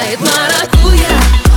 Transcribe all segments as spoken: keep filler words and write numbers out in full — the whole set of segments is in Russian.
плескает маракуйя.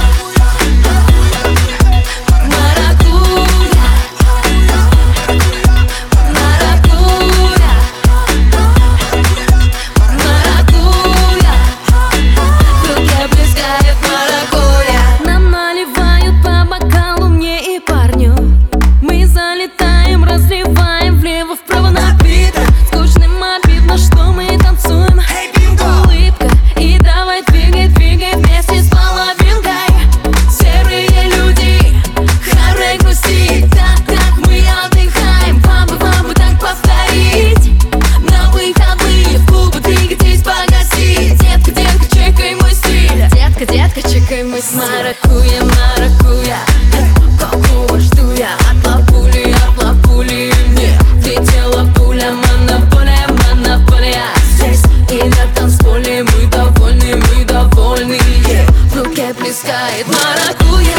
Мы с маракуйя, маракуйя, какого жду я? От лапули, от лапули мне летела пуля. Монополия, монополия. Здесь и на танцполе мы довольны, мы довольны. В руке плескает маракуйя.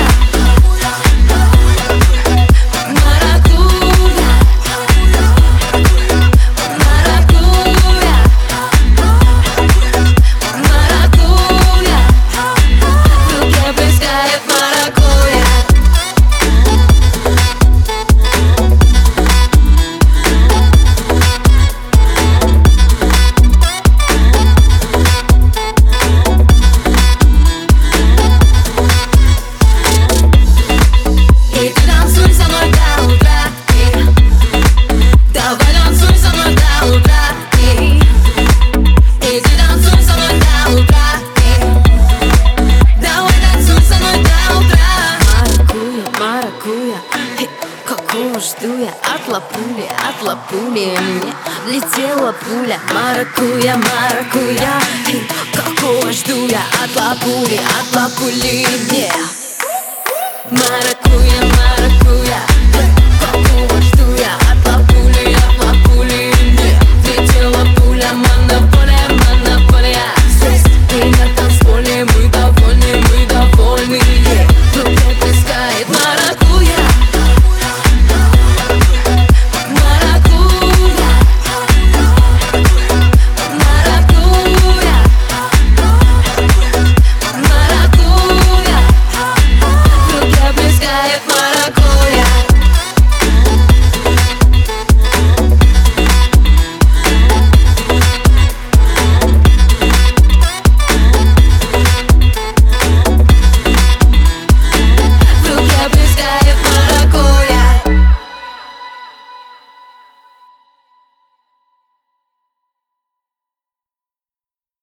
Какого жду я? От лапули, от лапули мне летела пуля. Маракуйя, маракуйя, какого жду я? От лапули, от лапули мне маракуйя.